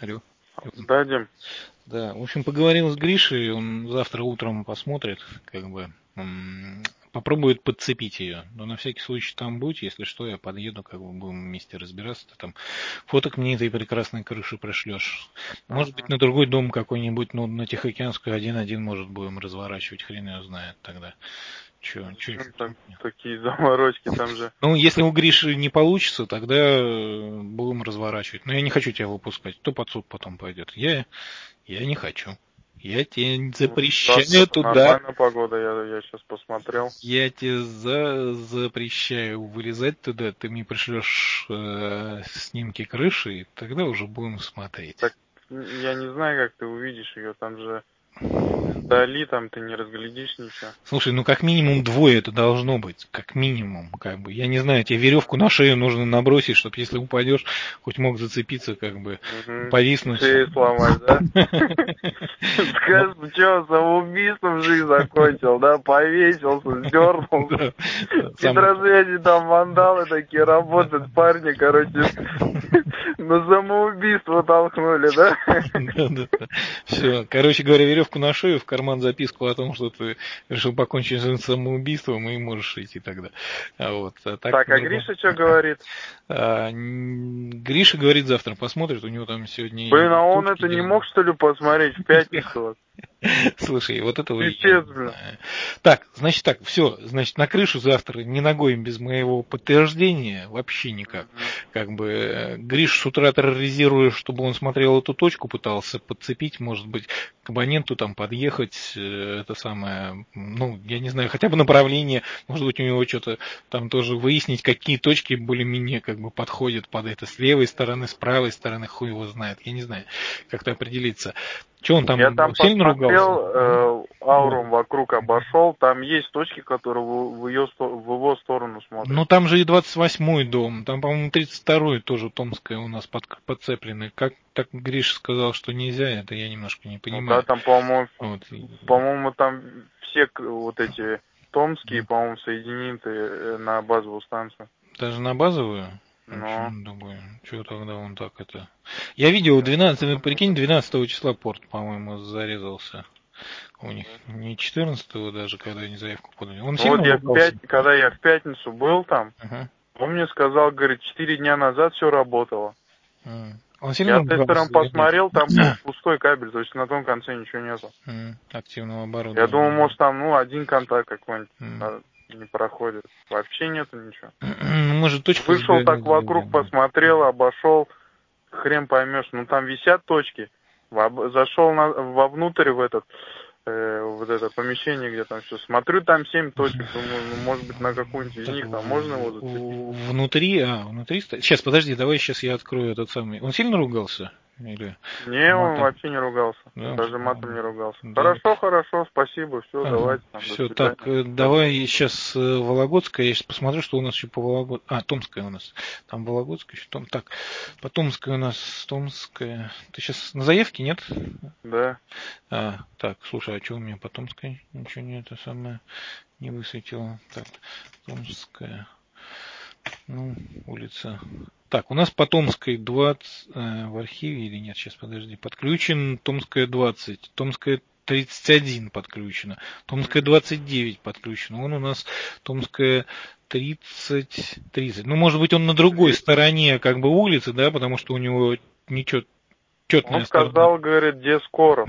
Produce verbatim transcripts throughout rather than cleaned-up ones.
Алло. Да, Дим. Да, в общем, поговорил с Гришей, он завтра утром посмотрит, как бы, м, попробует подцепить ее. Но на всякий случай там будь, если что, я подъеду, как бы будем вместе разбираться. Ты там фоток мне этой прекрасной крыши пришлешь. Может быть, Ага. на другой дом какой-нибудь, ну, на Тихоокеанскую один-один, может, будем разворачивать, хрен ее знает тогда. Че, че еще? Зачем так, такие заморочки там же? Ну, если у Гриши не получится, тогда э, будем разворачивать. Но я не хочу тебя выпускать. Кто под суд потом пойдет? Я, я не хочу. Я тебе запрещаю Завтра туда. нормальная погода, я, я сейчас посмотрел. Я тебе за, запрещаю вылезать туда. Ты мне пришлешь э, снимки крыши, и тогда уже будем смотреть. Так я не знаю, как ты увидишь ее, там же вдали, там ты не разглядишь ничего. Слушай, ну как минимум двое это должно быть. Как минимум, как бы. Я не знаю, тебе веревку на шею нужно набросить, чтобы если упадешь, хоть мог зацепиться, как бы, Угу. повиснуть. Шею сломать, да? Скажешь, что, самоубийством жизнь закончил, да? Повесился, сдернулся. Хитросвязи там вандалы такие работают, парни, короче, на самоубийство толкнули, да? Да, да, да. Все. Короче говоря, веревку на шею, в карман записку о том, что ты решил покончить с самоубийством, и можешь идти тогда. А вот. А так, Так, а по-другому. Гриша что говорит? А, н- Гриша говорит, завтра посмотрит, у него там сегодня Блин, и а он тучки это не дела. мог, что ли, посмотреть в пятницу? Слушай, вот этого я Пипец, не блин. знаю. Так, значит так, все, значит, на крышу завтра ни ногой без моего подтверждения, вообще никак. Мгм. Как бы э, Гриш с утра терроризируя, чтобы он смотрел эту точку, пытался подцепить, может быть, к абоненту там подъехать, э, это самое, ну, я не знаю, хотя бы направление, может быть, у него что-то там тоже выяснить, какие точки более-менее как бы подходят под это, с левой стороны, с правой стороны, хуй его знает, я не знаю, как-то определиться. Че он Я там там сильно ругался? посмотрел, э, аурум вокруг обошел, там есть точки, которые в, в, ее, сто- в его сторону смотрят. Ну там же и двадцать восьмой дом, там, по-моему, тридцать второй тоже Томская у нас под, подцеплены. Как так Гриша сказал, что нельзя, это я немножко не Ну да, понимаю. там, по-моему, Вот. по-моему, там все к- вот эти томские, по-моему, соединены э, на базовую станцию. Даже на базовую? Но, Чего тогда он так это... Я видел двенадцатого, прикинь, двенадцатого числа порт, по-моему, зарезался. У них не четырнадцатого даже, когда они заявку подали. Он ну вот сильно я в ругался? пять, когда я в пятницу был там, Ага. он мне сказал, говорит, четыре дня назад все работало. М. Он сильно Я тестером ругался или нет? посмотрел, там пу- пустой кабель, то есть на том конце ничего нету. М. Активного Я думал, оборудования. может там, ну, один контакт какой-нибудь М. а, не проходит. Вообще нету ничего. Ну, может, точку Вышел так сдвинули. вокруг, посмотрел, обошел, хрен поймешь. Ну там висят точки. Воб- Зашел на, вовнутрь в этот, э, вот это помещение, где там все. Смотрю, там семь точек. Думаю, ну может быть на какую-нибудь из Так, них там можно его в- зацепить. в- внутри, а, внутри стоит. Сейчас, подожди, давай сейчас я открою этот самый. Он сильно ругался? Или Не, он матом? вообще не ругался. Да, Даже матом не ругался. да. Хорошо, хорошо, спасибо, все, Ага. давайте там, до Все, так, свидания. э, давай сейчас Вологодская, я сейчас посмотрю, что у нас еще по Вологодской. А, Томская у нас. Там Вологодская еще. Том... Так, по Томская у нас Томская. Ты сейчас на заявке, нет? Да. А, так, слушай, а что у меня по Томской? Ничего не это самое не высветило. Так, Томская. Ну, улица. Так, у нас по Томской двадцать э, в архиве или нет? Сейчас, подожди. Подключен Томская двадцать, Томская тридцать один подключена, Томская двадцать девять подключена. Он у нас Томская тридцать, тридцать. Ну, может быть, он на другой стороне как бы улицы, да, потому что у него ничего, Он четная сторона. сказал, говорит, где Скоров.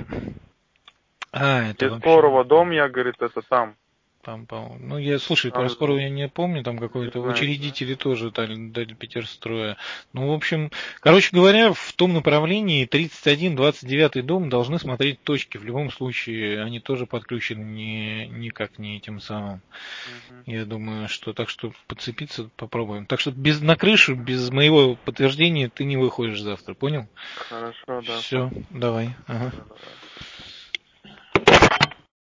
А, это Где вообще... Скорого дом, я, говорит, это там. Там, по ну, я, слушай, про Там, скорую я не помню, там не какой-то знаю. учредители тоже дали, дали Петерстроя. Ну, в общем, короче говоря, в том направлении тридцать один двадцать девятый дом должны смотреть точки. В любом случае, они тоже подключены не, никак не этим самым. Мгм. Я думаю, что так что подцепиться попробуем. Так что без на крышу, без моего подтверждения ты не выходишь завтра, понял? Хорошо, да, Все, понял. давай. Ага. Да, да, да.